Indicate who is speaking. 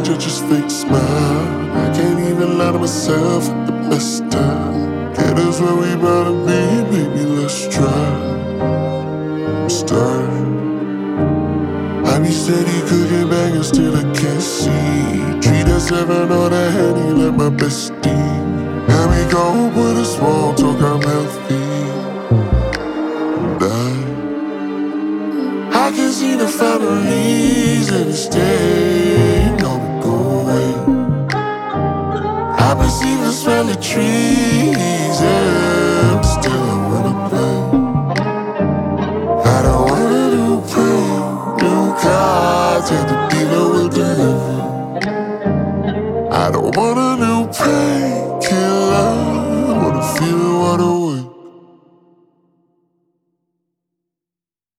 Speaker 1: stage, I just fake smile. I can't even lie to myself at the best time. Get us where we bout to be, baby, let's try. Start. I be steady cooking bangers till I can't see. Treat us seven on a Henny like my bestie. And we gon' put a small talk, I'm healthy. I can see the families and it's staying on the go away. I perceive the smell of trees and still I wanna play. I don't wanna do play, new cards at the